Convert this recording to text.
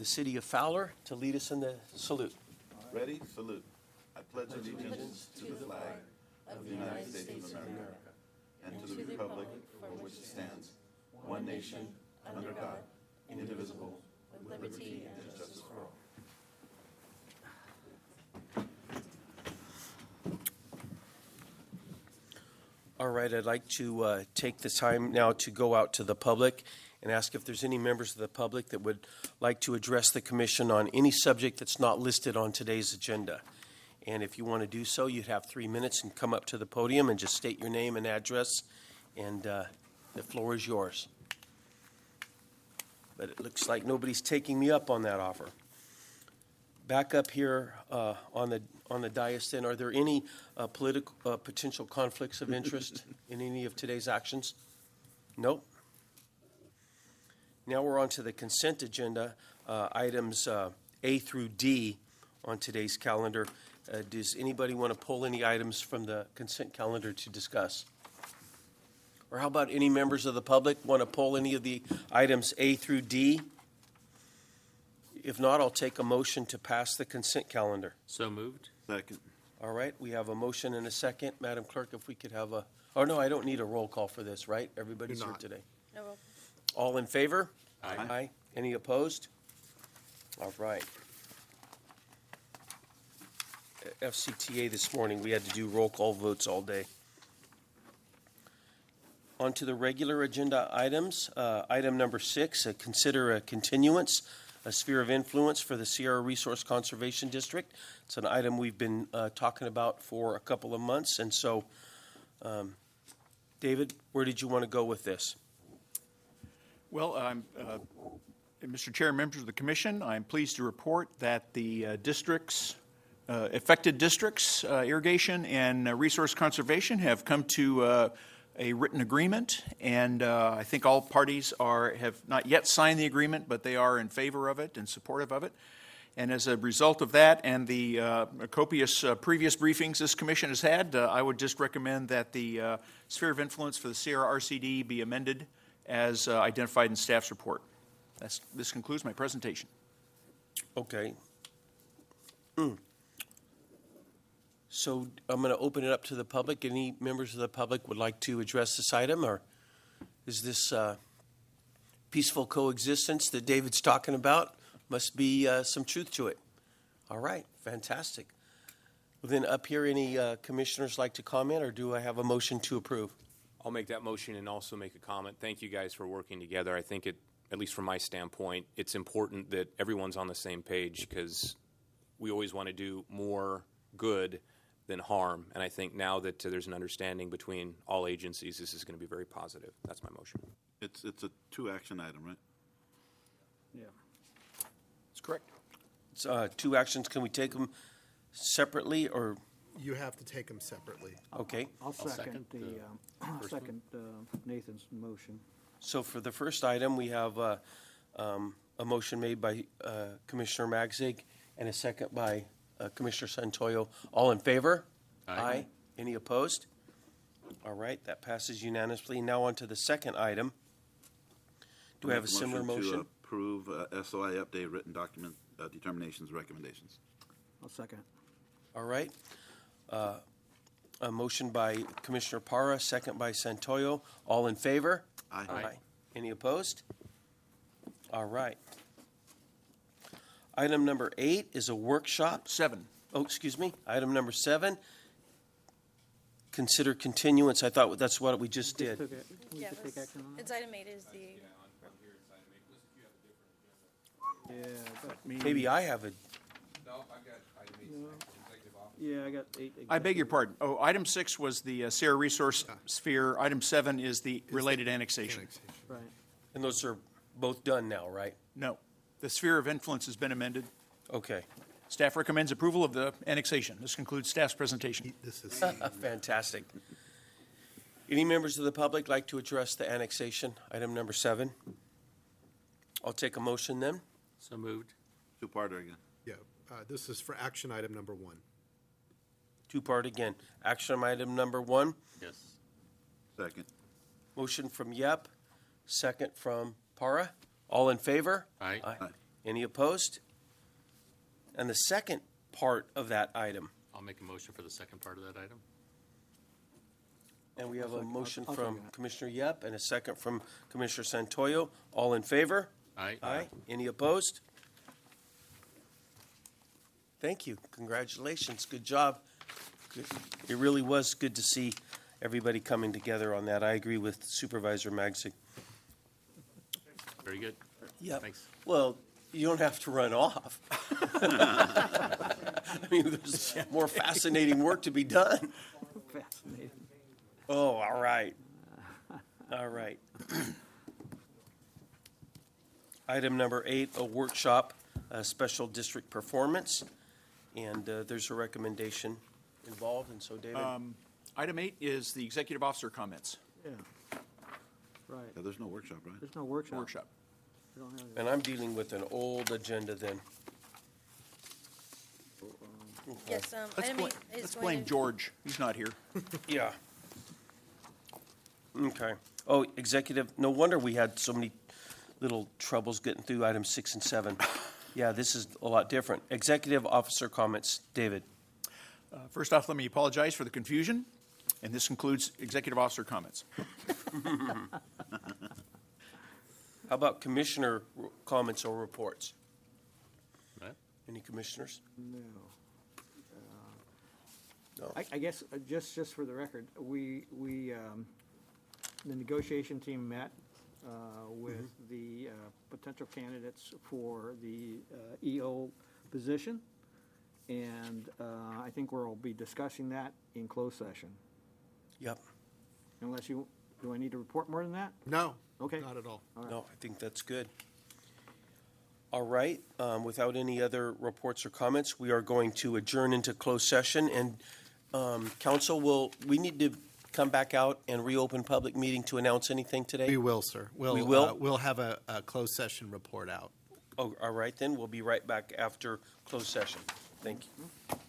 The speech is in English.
the city of Fowler to lead us in the salute. Ready? Salute. I pledge allegiance to the flag of the United States of America and to the republic for which it stands, one nation, under God, indivisible, with liberty and justice for all. All right, I'd like to take the time now to go out to the public and ask if there's any members of the public that would like to address the commission on any subject that's not listed on today's agenda. And if you want to do so, you'd have 3 minutes and come up to the podium and just state your name and address, and the floor is yours. But it looks like nobody's taking me up on that offer. Back up here on the dais, then, are there any political potential conflicts of interest in any of today's actions? Nope. Now we're on to the consent agenda, items A through D on today's calendar. Does anybody want to pull any items from the consent calendar to discuss? Or how about any members of the public want to pull any of the items A through D? If not, I'll take a motion to pass the consent calendar. So moved. Second. All right, we have a motion and a second. Madam Clerk, if we could have a... Oh, no, I don't need a roll call for this, right? Everybody's here today. No roll. All in favor? Aye. Aye. Any opposed? All right. FCTA this morning, we had to do roll call votes all day. On to the regular agenda items. Item number 6, consider a continuance, a sphere of influence for the Sierra Resource Conservation District. It's an item we've been talking about for a couple of months. And so, David, where did you want to go with this? Well, Mr. Chair, members of the Commission, I'm pleased to report that the affected districts, irrigation and resource conservation, have come to a written agreement, and I think all parties have not yet signed the agreement, but they are in favor of it and supportive of it. And as a result of that and the copious previous briefings this Commission has had, I would just recommend that the sphere of influence for the Sierra RCD be amended as identified in staff's report. This concludes my presentation. Okay. So I'm going to open it up to the public. Any members of the public would like to address this item, or is this peaceful coexistence that David's talking about? Must be some truth to it. All right, fantastic. Well, then up here, any commissioners like to comment, or do I have a motion to approve? I'll make that motion and also make a comment. Thank you guys for working together. I think at least from my standpoint, it's important that everyone's on the same page because we always want to do more good than harm. And I think now that there's an understanding between all agencies, this is going to be very positive. That's my motion. It's a 2-action item, right? Yeah. That's correct. It's 2 actions. Can we take them separately, or? You have to take them separately. Okay. I'll second Nathan's motion. So for the first item, we have a motion made by Commissioner Magzig and a second by Commissioner Santoyo. All in favor? Aye. Any opposed? All right, that passes unanimously. Now on to the second item. Do we have a similar motion? To approve SOI update written document determinations recommendations. I'll second. All right. A motion by Commissioner Parra, second by Santoyo. All in favor? Aye. Aye. Any opposed? All right. Item number 8 is a workshop. 7. Oh, excuse me. Item number 7. Consider continuance. I thought that's what we just did. Yeah, it's item 8 is the... Yeah, Maybe I have a... yeah, I got 8. I beg your pardon. Oh, item 6 was the Sierra Resource Sphere. Item 7 is the related annexation. Right. And those are both done now, right? No. The sphere of influence has been amended. Okay. Staff recommends approval of the annexation. This concludes staff's presentation. This is Fantastic. Any members of the public like to address the annexation, item number 7? I'll take a motion then. So moved. 2-parter again. yeah. This is for action item number 1. 2-part again. Action item number 1. Yes. Second. Motion from Yep. Second from Parra. All in favor? Aye. Aye. Any opposed? And the second part of that item, I'll make a motion for the second part of that item. and we have a motion I'll from second that. Commissioner Yep and a second from Commissioner Santoyo. All in favor? Aye. Aye. Any opposed? Thank you. Congratulations. Good job. Good. It really was good to see everybody coming together on that. I agree with Supervisor Magsig. Very good. Yep. Thanks. Well, you don't have to run off. I mean, there's more fascinating work to be done. Fascinating. Oh, all right. All right. Item number 8, a workshop, special district performance. And there's a recommendation involved, and so David. Item 8 is the executive officer comments. Yeah. Right. Yeah, there's no workshop, right? There's no workshop. Workshop. We don't have And I'm dealing with an old agenda then. Yes, Let's item blame, 8 is let's going blame to. George. He's not here. Yeah. Okay. Oh, executive, no wonder we had so many little troubles getting through items 6 and 7. Yeah, this is a lot different. Executive officer comments, David. First off, let me apologize for the confusion, and this includes executive officer comments. How about commissioner comments or reports? Right. Any commissioners? No. No. I guess, just for the record, we the negotiation team met with the potential candidates for the EO position, and I think we'll be discussing that in closed session. Yep. Unless do I need to report more than that? No. Okay. Not at all. No, I think that's good. All right, without any other reports or comments, we are going to adjourn into closed session, and council, we need to come back out and reopen public meeting to announce anything today? We will, sir. We will? We'll have a closed session report out. Oh, all right, then, we'll be right back after closed session. Thank you.